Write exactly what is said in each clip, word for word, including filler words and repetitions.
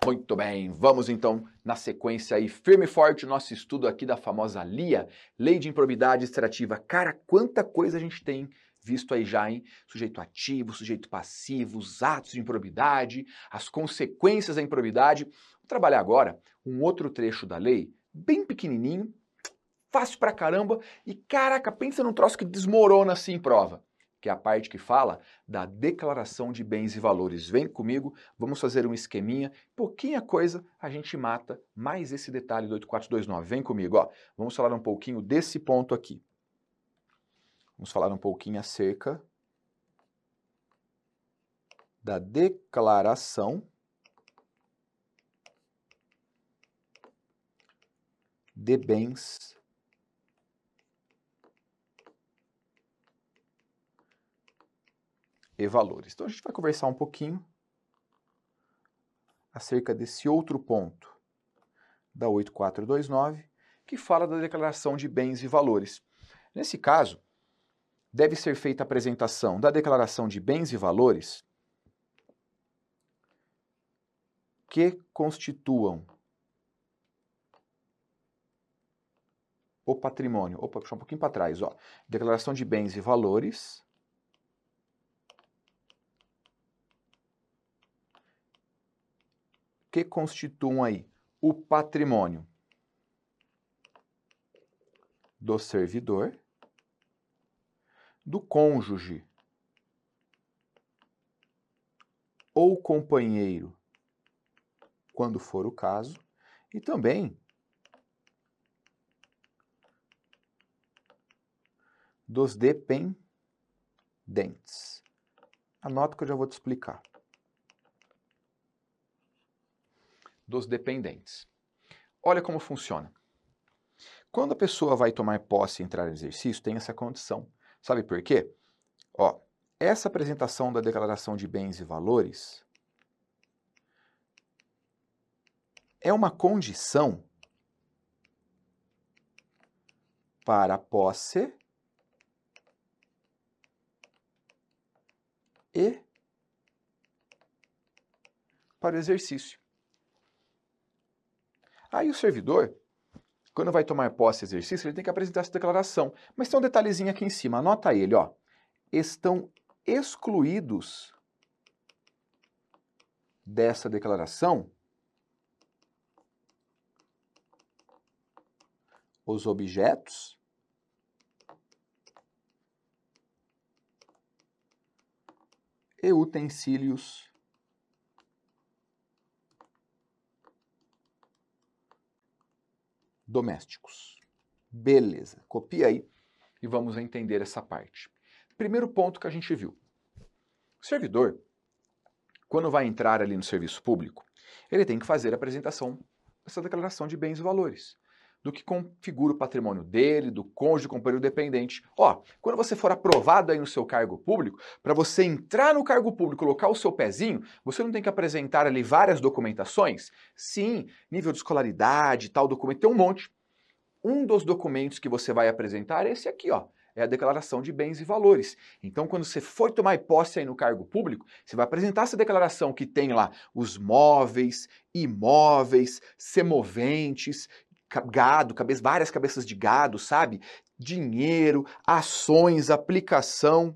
Muito bem, vamos então na sequência aí, firme e forte, o nosso estudo aqui da famosa L I A, Lei de Improbidade Extrativa. Cara, quanta coisa a gente tem visto aí já, hein? Sujeito ativo, sujeito passivo, os atos de improbidade, as consequências da improbidade. Vou trabalhar agora um outro trecho da lei, bem pequenininho, fácil pra caramba, e caraca, pensa num troço que desmorona assim em prova, que é a parte que fala da declaração de bens e valores. Vem comigo, vamos fazer um esqueminha, pouquinha coisa, a gente mata mais esse detalhe do oito quatro dois nove. Vem comigo, ó. Vamos falar um pouquinho desse ponto aqui. Vamos falar um pouquinho acerca da declaração de bens e valores. Então a gente vai conversar um pouquinho acerca desse outro ponto da oito quatro dois nove, que fala da declaração de bens e valores. Nesse caso, deve ser feita a apresentação da declaração de bens e valores que constituam o patrimônio. Opa, puxar um pouquinho para trás, ó. Declaração de bens e valores que constituam aí o patrimônio do servidor, do cônjuge ou companheiro, quando for o caso, e também dos dependentes. Anota que eu já vou te explicar. Dos dependentes. Olha como funciona. Quando a pessoa vai tomar posse e entrar no exercício, tem essa condição. Sabe por quê? Ó, essa apresentação da declaração de bens e valores é uma condição para a posse e para o exercício. Aí o servidor, quando vai tomar posse e exercício, ele tem que apresentar essa declaração. Mas tem um detalhezinho aqui em cima, anota ele, ó. Estão excluídos dessa declaração os objetos e utensílios domésticos. Beleza, copia aí e vamos entender essa parte. Primeiro ponto que a gente viu. O servidor, quando vai entrar ali no serviço público, ele tem que fazer a apresentação dessa declaração de bens e valores, do que configura o patrimônio dele, do cônjuge, companheiro dependente. Ó, quando você for aprovado aí no seu cargo público, para você entrar no cargo público, colocar o seu pezinho, você não tem que apresentar ali várias documentações? Sim, nível de escolaridade, tal documento, tem um monte. Um dos documentos que você vai apresentar é esse aqui, ó. É a declaração de bens e valores. Então, quando você for tomar posse aí no cargo público, você vai apresentar essa declaração que tem lá os móveis, imóveis, semoventes, gado, cabeça, várias cabeças de gado, sabe? Dinheiro, ações, aplicação.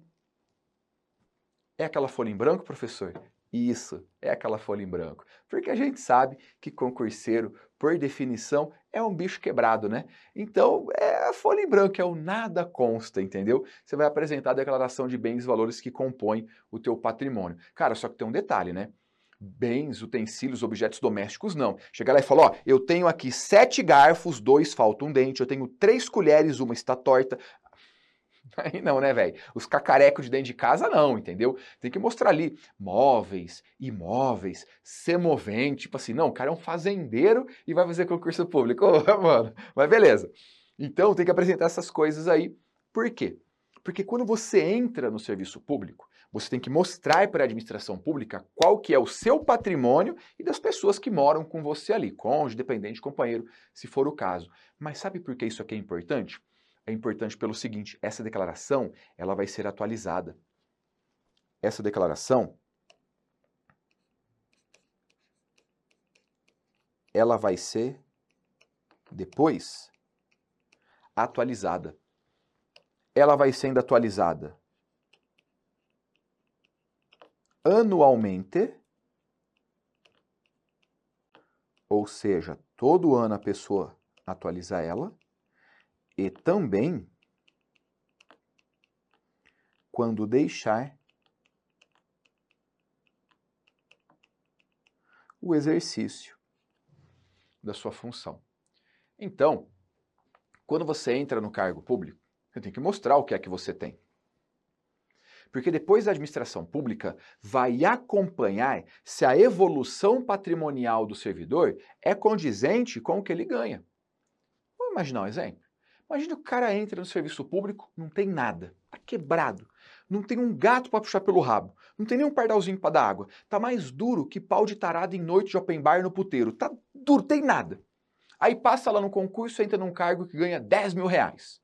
É aquela folha em branco, professor? Isso, é aquela folha em branco. Porque a gente sabe que concurseiro, por definição, é um bicho quebrado, né? Então, é a folha em branco, é o nada consta, entendeu? Você vai apresentar a declaração de bens e valores que compõem o teu patrimônio. Cara, só que tem um detalhe, né? Bens, utensílios, objetos domésticos, não. Chega lá e fala, ó, eu tenho aqui sete garfos, dois faltam um dente, eu tenho três colheres, uma está torta. Aí não, né, velho? Os cacarecos de dentro de casa não, entendeu? Tem que mostrar ali móveis, imóveis, semovente, tipo assim, não, o cara é um fazendeiro e vai fazer concurso público. Ô, mano, mas beleza. Então tem que apresentar essas coisas aí. Por quê? Porque quando você entra no serviço público, você tem que mostrar para a administração pública qual que é o seu patrimônio e das pessoas que moram com você ali, cônjuge, dependente, companheiro, se for o caso. Mas sabe por que isso aqui é importante? É importante pelo seguinte, essa declaração, ela vai ser atualizada. Essa declaração, ela vai ser depois atualizada. Ela vai sendo atualizada anualmente, ou seja, todo ano a pessoa atualiza ela, e também quando deixar o exercício da sua função. Então, quando você entra no cargo público, você tem que mostrar o que é que você tem. Porque depois a administração pública vai acompanhar se a evolução patrimonial do servidor é condizente com o que ele ganha. Vamos imaginar um exemplo. Imagina que o cara entra no serviço público, não tem nada, tá quebrado, não tem um gato para puxar pelo rabo, não tem nem um pardalzinho para dar água, tá mais duro que pau de tarado em noite de open bar no puteiro, tá duro, tem nada. Aí passa lá no concurso, entra num cargo que ganha dez mil reais.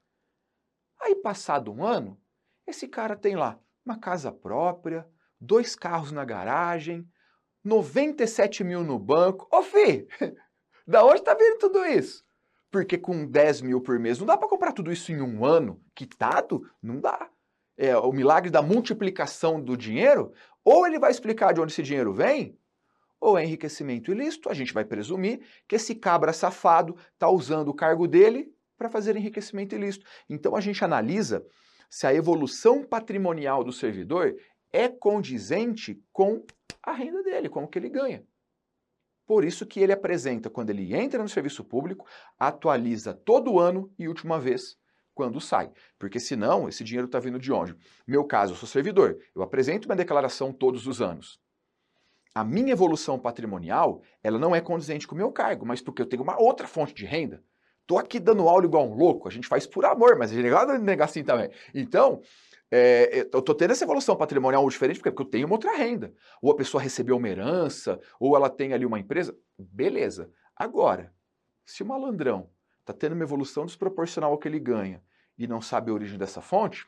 Aí passado um ano, esse cara tem lá uma casa própria, dois carros na garagem, noventa e sete mil no banco. Ô fi, da onde tá vindo tudo isso? Porque com dez mil por mês não dá para comprar tudo isso em um ano, quitado? Não dá. É o milagre da multiplicação do dinheiro, ou ele vai explicar de onde esse dinheiro vem, ou é enriquecimento ilícito. A gente vai presumir que esse cabra safado está usando o cargo dele para fazer enriquecimento ilícito. Então a gente analisa se a evolução patrimonial do servidor é condizente com a renda dele, com o que ele ganha. Por isso que ele apresenta, quando ele entra no serviço público, atualiza todo ano e última vez quando sai. Porque senão, esse dinheiro está vindo de onde? Meu caso, eu sou servidor, eu apresento minha declaração todos os anos. A minha evolução patrimonial, ela não é condizente com o meu cargo, mas porque eu tenho uma outra fonte de renda. Estou aqui dando aula igual um louco, a gente faz por amor, mas a gente não vai negar assim também. Então, É, eu estou tendo essa evolução patrimonial diferente porque eu tenho uma outra renda. Ou a pessoa recebeu uma herança, ou ela tem ali uma empresa. Beleza. Agora, se o malandrão está tendo uma evolução desproporcional ao que ele ganha e não sabe a origem dessa fonte,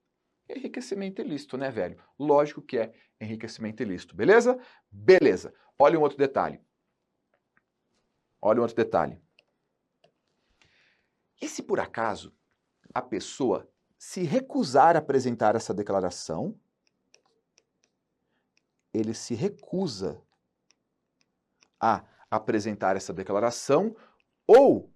é enriquecimento ilícito, né, velho? Lógico que é enriquecimento ilícito. Beleza? Beleza. Olha um outro detalhe. Olha um outro detalhe. E se por acaso a pessoa se recusar a apresentar essa declaração, ele se recusa a apresentar essa declaração ou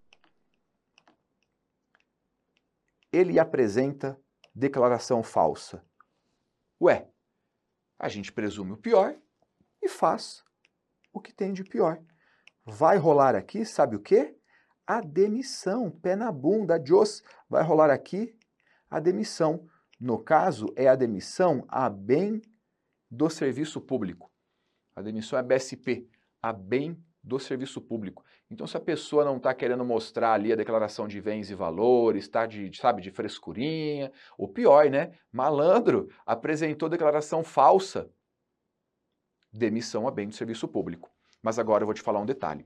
ele apresenta declaração falsa. Ué, a gente presume o pior e faz o que tem de pior. Vai rolar aqui, sabe o quê? A demissão, pé na bunda, adiós. Vai rolar aqui a demissão. No caso, é a demissão a bem do serviço público. A demissão é B S P, a bem do serviço público. Então, se a pessoa não está querendo mostrar ali a declaração de bens e valores, está de, sabe, de frescurinha, ou pior, né? Malandro, apresentou declaração falsa. Demissão a bem do serviço público. Mas agora eu vou te falar um detalhe.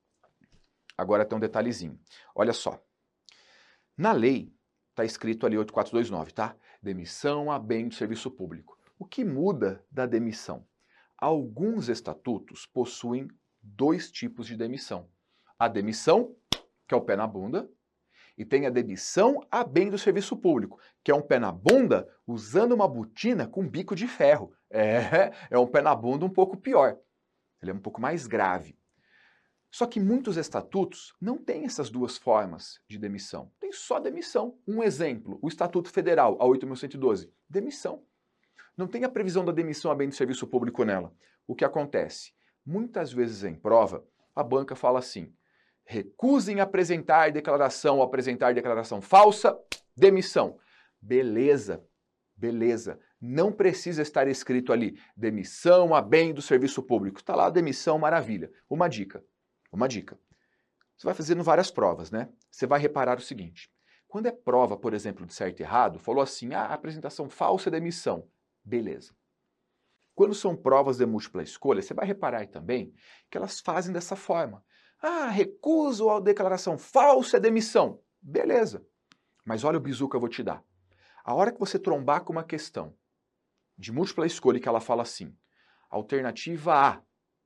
Agora tem um detalhezinho. Olha só. Na lei, está escrito ali oito quatro dois nove, tá? Demissão a bem do serviço público. O que muda da demissão? Alguns estatutos possuem dois tipos de demissão. A demissão, que é o pé na bunda, e tem a demissão a bem do serviço público, que é um pé na bunda usando uma botina com bico de ferro. É, é um pé na bunda um pouco pior. Ele é um pouco mais grave. Só que muitos estatutos não têm essas duas formas de demissão. Tem só demissão. Um exemplo, o Estatuto Federal, a oito mil cento e doze. Demissão. Não tem a previsão da demissão a bem do serviço público nela. O que acontece? Muitas vezes em prova, a banca fala assim, recusem apresentar declaração ou apresentar declaração falsa, demissão. Beleza, beleza. Não precisa estar escrito ali, demissão a bem do serviço público. Está lá, demissão, maravilha. Uma dica. Uma dica. Você vai fazendo várias provas, né? Você vai reparar o seguinte. Quando é prova, por exemplo, de certo e errado, falou assim, ah, apresentação falsa é demissão. Beleza. Quando são provas de múltipla escolha, você vai reparar também que elas fazem dessa forma. Ah, recuso a declaração falsa é demissão. Beleza. Mas olha o bizu que eu vou te dar. A hora que você trombar com uma questão de múltipla escolha que ela fala assim, alternativa A,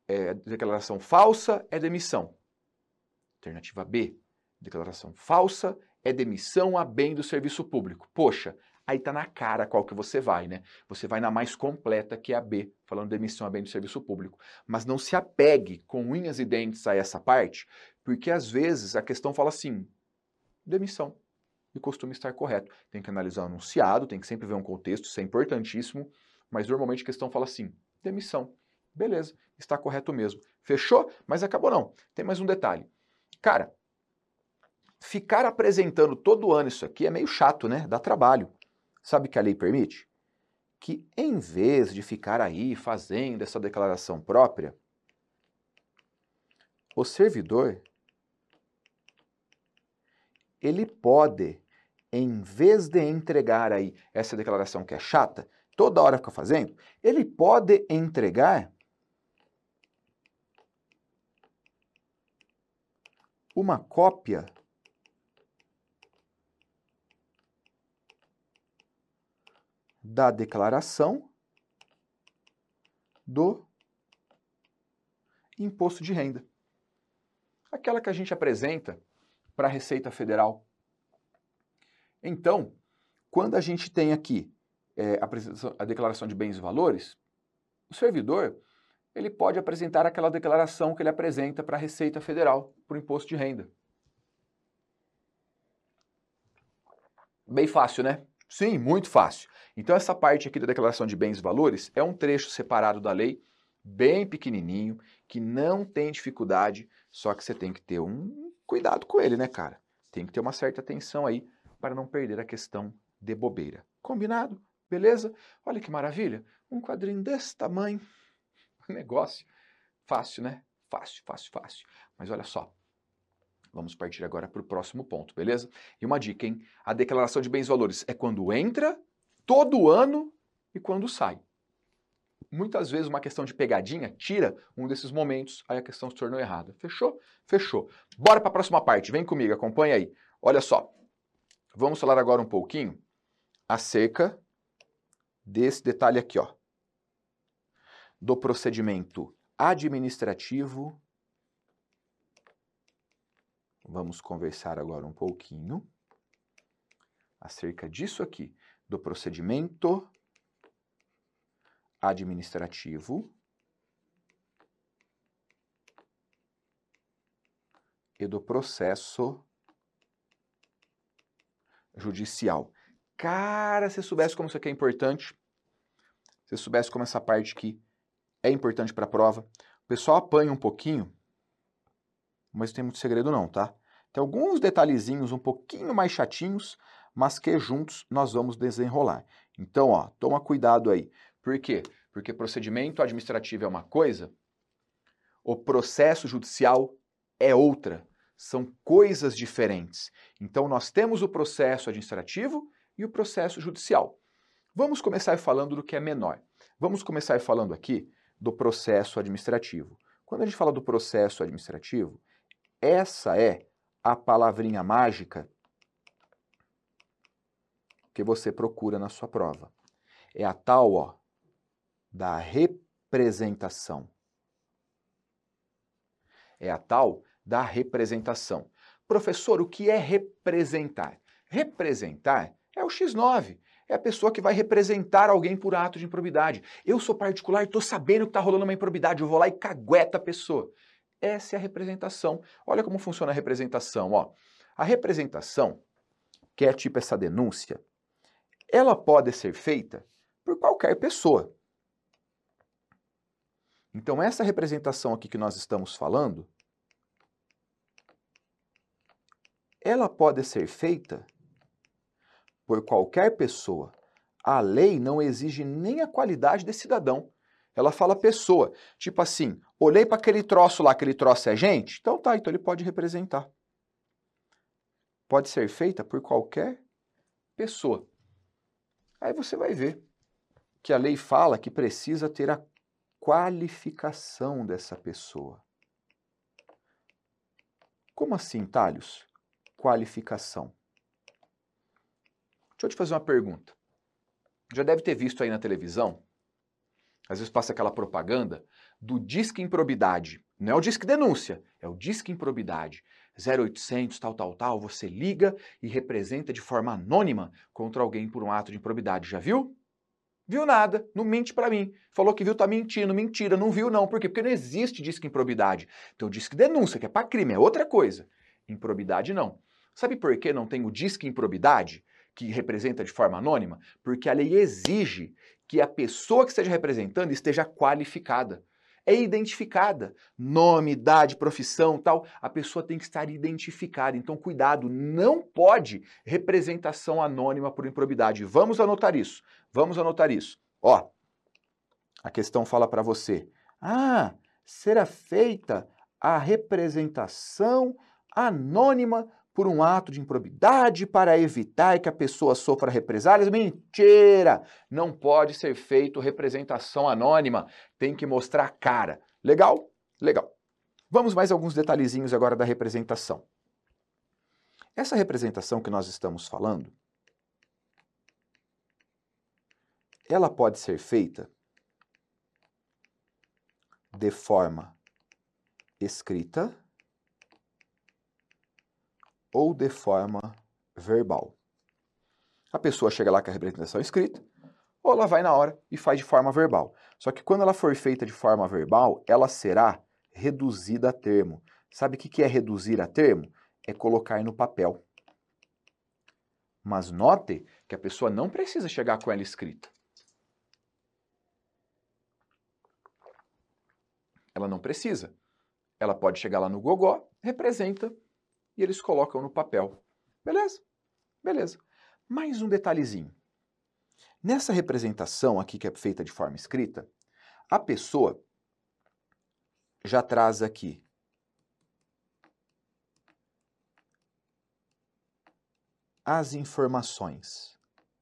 é, declaração falsa é demissão. Alternativa B, declaração falsa é demissão a bem do serviço público. Poxa, aí tá na cara qual que você vai, né? Você vai na mais completa, que é a B, falando demissão a bem do serviço público. Mas não se apegue com unhas e dentes a essa parte, porque às vezes a questão fala assim, demissão, e costuma estar correto. Tem que analisar o enunciado, tem que sempre ver um contexto, isso é importantíssimo, mas normalmente a questão fala assim, demissão. Beleza, está correto mesmo. Fechou? Mas acabou não. Tem mais um detalhe. Cara, ficar apresentando todo ano isso aqui é meio chato, né? Dá trabalho. Sabe o que a lei permite? Que em vez de ficar aí fazendo essa declaração própria, o servidor, ele pode, em vez de entregar aí essa declaração que é chata, toda hora fica fazendo, ele pode entregar uma cópia da declaração do imposto de renda. Aquela que a gente apresenta para a Receita Federal. Então, quando a gente tem aqui é, a, a declaração de bens e valores, o servidor ele pode apresentar aquela declaração que ele apresenta para a Receita Federal, para o imposto de renda. Bem fácil, né? Sim, muito fácil. Então essa parte aqui da declaração de bens e valores é um trecho separado da lei, bem pequenininho, que não tem dificuldade, só que você tem que ter um cuidado com ele, né, cara? Tem que ter uma certa atenção aí para não perder a questão de bobeira. Combinado? Beleza? Olha que maravilha, um quadrinho desse tamanho. Negócio fácil, né? Fácil, fácil, fácil. Mas olha só, vamos partir agora para o próximo ponto, beleza? E uma dica, hein? A declaração de bens e valores é quando entra, todo ano e quando sai. Muitas vezes uma questão de pegadinha tira um desses momentos, aí a questão se tornou errada. Fechou? Fechou. Bora para a próxima parte, vem comigo, acompanha aí. Olha só, vamos falar agora um pouquinho acerca desse detalhe aqui, ó. Do procedimento administrativo. Vamos conversar agora um pouquinho acerca disso aqui, do procedimento administrativo e do processo judicial. Cara, se soubesse como isso aqui é importante, se soubesse como essa parte aqui é importante para a prova, o pessoal apanha um pouquinho, mas não tem muito segredo não, tá? Tem alguns detalhezinhos um pouquinho mais chatinhos, mas que juntos nós vamos desenrolar. Então, ó, toma cuidado aí. Por quê? Porque procedimento administrativo é uma coisa, o processo judicial é outra. São coisas diferentes. Então, nós temos o processo administrativo e o processo judicial. Vamos começar falando do que é menor. Vamos começar falando aqui do processo administrativo. Quando a gente fala do processo administrativo, essa é a palavrinha mágica que você procura na sua prova. É a tal, ó, da representação. É a tal da representação. Professor, o que é representar? Representar é o xis nove. É a pessoa que vai representar alguém por ato de improbidade. Eu sou particular e estou sabendo que está rolando uma improbidade, eu vou lá e cagueto a pessoa. Essa é a representação. Olha como funciona a representação. Ó. A representação, que é tipo essa denúncia, ela pode ser feita por qualquer pessoa. Então, essa representação aqui que nós estamos falando, ela pode ser feita por qualquer pessoa. A lei não exige nem a qualidade de cidadão. Ela fala pessoa. Tipo assim, olhei para aquele troço lá, aquele troço é gente? Então tá, então ele pode representar. Pode ser feita por qualquer pessoa. Aí você vai ver que a lei fala que precisa ter a qualificação dessa pessoa. Como assim, Thales? Qualificação. Deixa eu te fazer uma pergunta. Já deve ter visto aí na televisão Às vezes passa aquela propaganda do Disque Improbidade. Não é o Disque Denúncia, é o Disque Improbidade. zero oitocentos, tal, tal, tal, você liga e representa de forma anônima contra alguém por um ato de improbidade. Já viu? Viu nada, não mente pra mim. Falou que viu, tá mentindo, mentira, não viu não. Por quê? Porque não existe Disque Improbidade. Então Disque Denúncia, que é pra crime, é outra coisa. Improbidade não. Sabe por que não tem o Disque Improbidade, que representa de forma anônima? Porque a lei exige que a pessoa que esteja representando esteja qualificada. É identificada. Nome, idade, profissão, tal. A pessoa tem que estar identificada. Então, cuidado, não pode representação anônima por improbidade. Vamos anotar isso. Vamos anotar isso. Ó, a questão fala para você. Ah, será feita a representação anônima por um ato de improbidade para evitar que a pessoa sofra represálias? Mentira! Não pode ser feito representação anônima. Tem que mostrar a cara. Legal? Legal. Vamos mais alguns detalhezinhos agora da representação. Essa representação que nós estamos falando, ela pode ser feita de forma escrita ou de forma verbal. A pessoa chega lá com a representação escrita, ou ela vai na hora e faz de forma verbal. Só que quando ela for feita de forma verbal, ela será reduzida a termo. Sabe o que é reduzir a termo? É colocar no papel. Mas note que a pessoa não precisa chegar com ela escrita. Ela não precisa. Ela pode chegar lá no gogó, representa, e eles colocam no papel. Beleza? Beleza. Mais um detalhezinho. Nessa representação aqui que é feita de forma escrita, a pessoa já traz aqui as informações.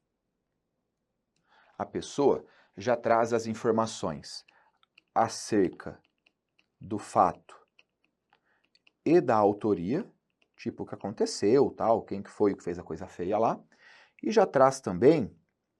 A pessoa já traz as informações acerca do fato e da autoria, tipo o que aconteceu, tal, quem que foi que fez a coisa feia lá, e já traz também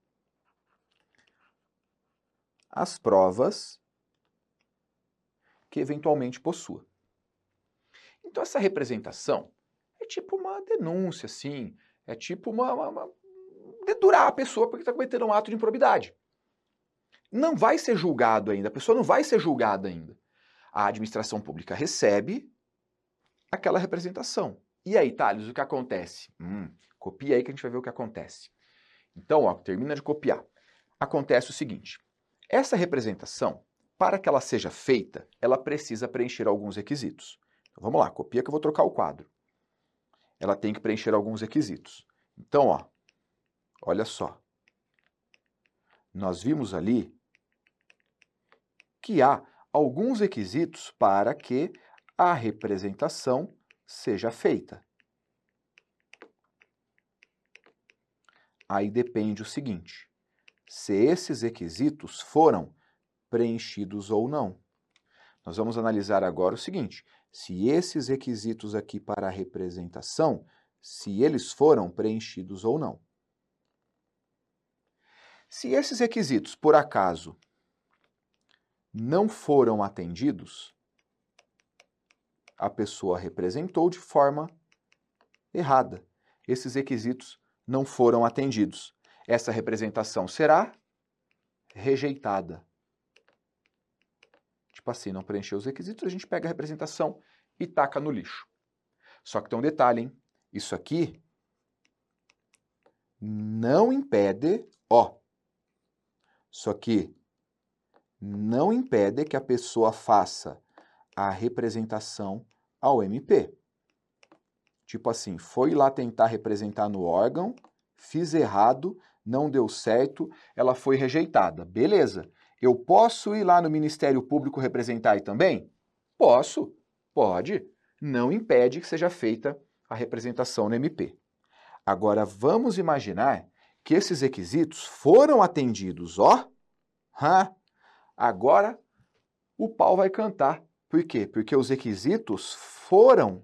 as provas que eventualmente possua. Então essa representação é tipo uma denúncia, assim, é tipo uma, uma, uma dedurar a pessoa porque está cometendo um ato de improbidade. Não vai ser julgado ainda, a pessoa não vai ser julgada ainda. A administração pública recebe aquela representação. E aí, Thales, o que acontece? Hum, copia aí que a gente vai ver o que acontece. Então, ó, termina de copiar. Acontece o seguinte, essa representação, para que ela seja feita, ela precisa preencher alguns requisitos. Então, vamos lá, copia que eu vou trocar o quadro. Ela tem que preencher alguns requisitos. Então, ó, olha só. Nós vimos ali que há alguns requisitos para que a representação seja feita. Aí depende o seguinte, se esses requisitos foram preenchidos ou não. Nós vamos analisar agora o seguinte, se esses requisitos aqui para a representação, se eles foram preenchidos ou não. Se esses requisitos, por acaso, não foram atendidos, a pessoa representou de forma errada. Esses requisitos não foram atendidos. Essa representação será rejeitada. Tipo assim, não preencheu os requisitos, a gente pega a representação e taca no lixo. Só que tem um detalhe, hein? Isso aqui não impede, ó, isso aqui não impede que a pessoa faça a representação ao M P. Tipo assim, foi lá tentar representar no órgão, fiz errado, não deu certo, ela foi rejeitada. Beleza. Eu posso ir lá no Ministério Público representar aí também? Posso, pode. Não impede que seja feita a representação no M P. Agora, vamos imaginar que esses requisitos foram atendidos, ó. Ha, agora o pau vai cantar. Por quê? Porque os requisitos foram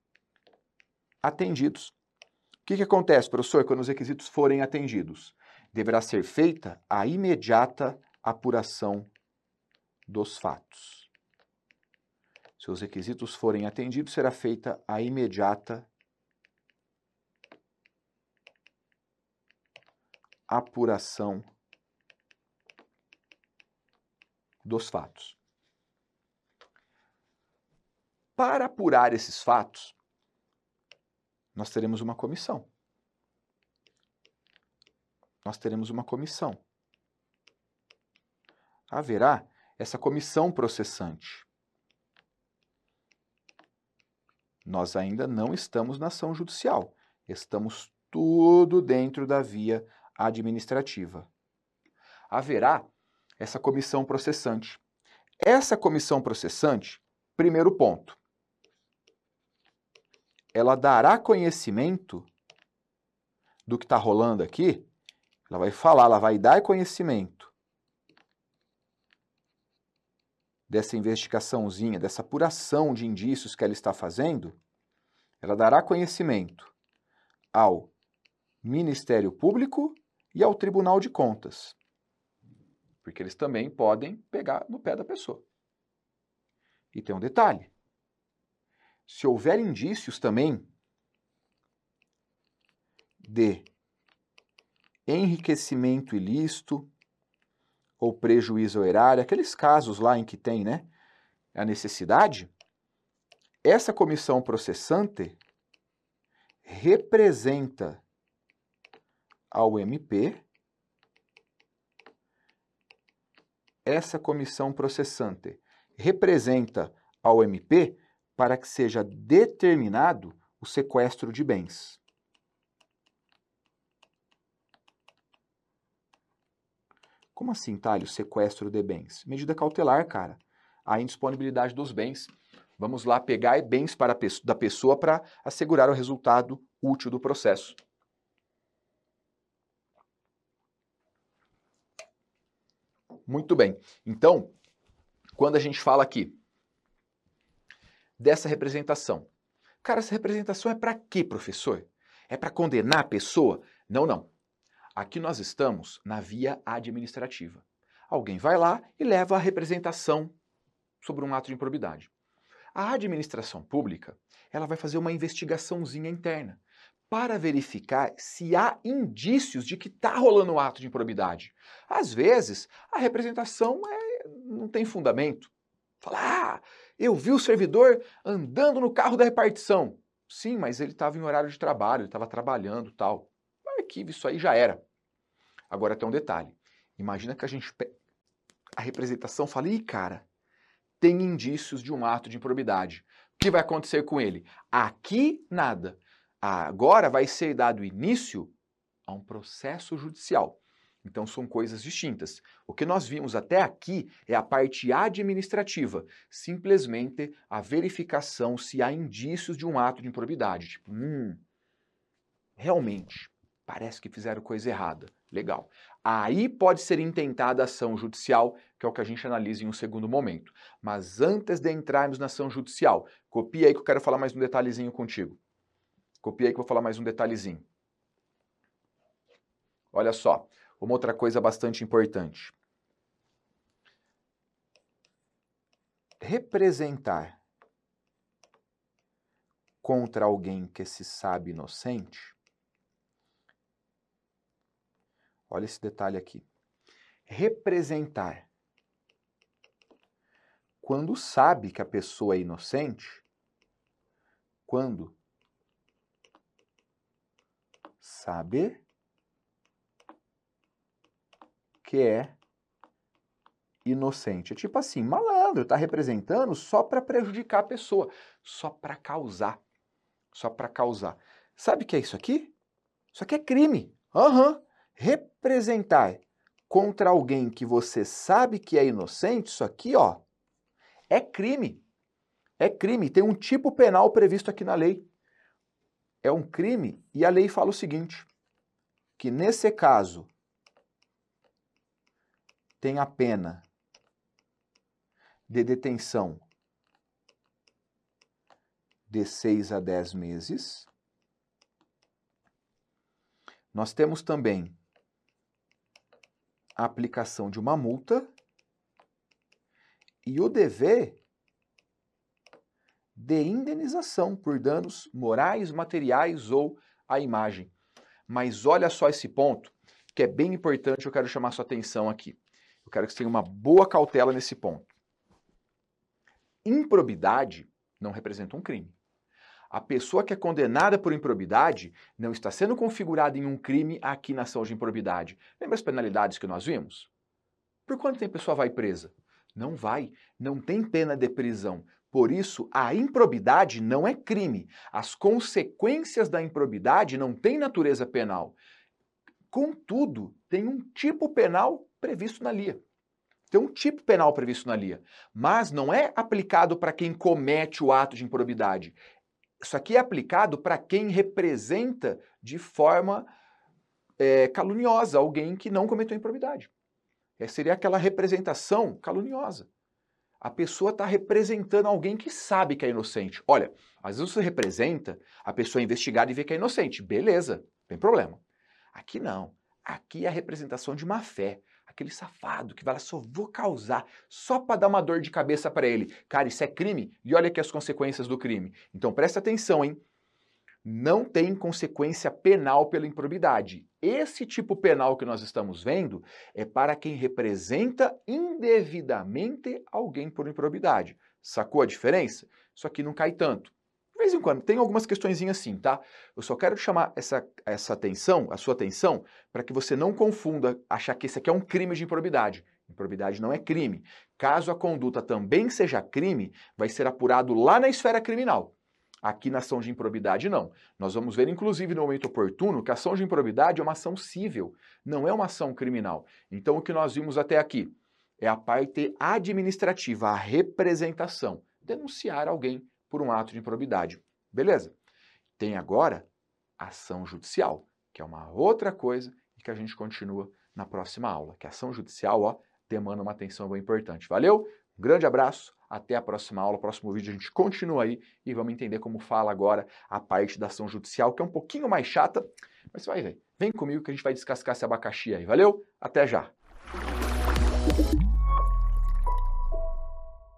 atendidos. O que que acontece, professor, quando os requisitos forem atendidos? deverá ser feita a imediata apuração dos fatos. Se os requisitos forem atendidos, será feita a imediata apuração dos fatos. Para apurar esses fatos, nós teremos uma comissão. Nós teremos uma comissão. Haverá essa comissão processante. Nós ainda não estamos na ação judicial. Estamos tudo dentro da via administrativa. Haverá essa comissão processante. Essa comissão processante, primeiro ponto, ela dará conhecimento do que está rolando aqui, ela vai falar, ela vai dar conhecimento dessa investigaçãozinha, dessa apuração de indícios que ela está fazendo, ela dará conhecimento ao Ministério Público e ao Tribunal de Contas, porque eles também podem pegar no pé da pessoa. E tem um detalhe, se houver indícios também de enriquecimento ilícito ou prejuízo ao erário, aqueles casos lá em que tem, né, a necessidade, essa comissão processante representa ao M P, essa comissão processante representa ao M P para que seja determinado o sequestro de bens. Como assim, Thales, sequestro de bens? Medida cautelar, cara. A indisponibilidade dos bens. Vamos lá pegar bens para a pessoa, da pessoa para assegurar o resultado útil do processo. Muito bem. Então, quando a gente fala aqui dessa representação, cara, essa representação é para quê, professor? É para condenar a pessoa? Não, não. Aqui nós estamos na via administrativa. Alguém vai lá e leva a representação sobre um ato de improbidade. A administração pública, ela vai fazer uma investigaçãozinha interna para verificar se há indícios de que está rolando um ato de improbidade. Às vezes, a representação é, não tem fundamento. Fala, ah, eu vi o servidor andando no carro da repartição. Sim, mas ele estava em horário de trabalho, ele estava trabalhando e tal. Arquivo, isso aí já era. Agora tem um detalhe. Imagina que a gente, a representação fala, ih, cara, tem indícios de um ato de improbidade. O que vai acontecer com ele? Aqui, nada. Agora vai ser dado início a um processo judicial. Então são coisas distintas. O que nós vimos até aqui é a parte administrativa, simplesmente a verificação se há indícios de um ato de improbidade. Tipo, hum, realmente, parece que fizeram coisa errada. Legal. Aí pode ser intentada a ação judicial, que é o que a gente analisa em um segundo momento. Mas antes de entrarmos na ação judicial, copia aí que eu quero falar mais um detalhezinho contigo. Copia aí que eu vou falar mais um detalhezinho. Olha só, uma outra coisa bastante importante. Representar contra alguém que se sabe inocente. Olha esse detalhe aqui. Representar quando sabe que a pessoa é inocente, quando sabe que é inocente. É tipo assim, malandro, tá representando só para prejudicar a pessoa, só para causar, só para causar. Sabe o que é isso aqui? Isso aqui é crime. Aham. Uhum. Representar contra alguém que você sabe que é inocente, isso aqui, ó, é crime. É crime. Tem um tipo penal previsto aqui na lei. É um crime e a lei fala o seguinte, que nesse caso tem a pena de detenção de seis a dez meses. Nós temos também a aplicação de uma multa e o dever de indenização por danos morais, materiais ou à imagem. Mas olha só esse ponto, que é bem importante, eu quero chamar sua atenção aqui. Eu quero que você tenha uma boa cautela nesse ponto. Improbidade não representa um crime. A pessoa que é condenada por improbidade não está sendo configurada em um crime aqui na ação de improbidade. Lembra as penalidades que nós vimos? Por quanto tempo a pessoa vai presa? Não vai, não tem pena de prisão. Por isso, a improbidade não é crime. As consequências da improbidade não têm natureza penal. Contudo, tem um tipo penal previsto na L I A. Tem um tipo penal previsto na L I A, mas não é aplicado para quem comete o ato de improbidade. Isso aqui é aplicado para quem representa de forma é, caluniosa alguém que não cometeu improbidade. É, seria aquela representação caluniosa. A pessoa está representando alguém que sabe que é inocente. Olha, às vezes você representa, a pessoa é investigada e vê que é inocente. Beleza, não tem problema. Aqui não. Aqui é a representação de má fé. Aquele safado que vai lá, só vou causar, só para dar uma dor de cabeça para ele. Cara, isso é crime e olha aqui as consequências do crime. Então presta atenção, hein? Não tem consequência penal pela improbidade. Esse tipo penal que nós estamos vendo é para quem representa indevidamente alguém por improbidade. Sacou a diferença? Isso aqui não cai tanto. De vez em quando, tem algumas questõezinhas assim, tá? Eu só quero chamar essa, essa atenção, a sua atenção, para que você não confunda, achar que esse aqui é um crime de improbidade. Improbidade não é crime. Caso a conduta também seja crime, vai ser apurado lá na esfera criminal. Aqui na ação de improbidade, não. Nós vamos ver, inclusive, no momento oportuno, que a ação de improbidade é uma ação cível, não é uma ação criminal. Então, o que nós vimos até aqui é a parte administrativa, a representação, denunciar alguém por um ato de improbidade. Beleza? Tem agora a ação judicial, que é uma outra coisa e que a gente continua na próxima aula, que a ação judicial, ó, demanda uma atenção bem importante. Valeu? Um grande abraço, até a próxima aula, próximo vídeo a gente continua aí e vamos entender como fala agora a parte da ação judicial, que é um pouquinho mais chata, mas você vai ver. Vem comigo que a gente vai descascar esse abacaxi aí. Valeu? Até já!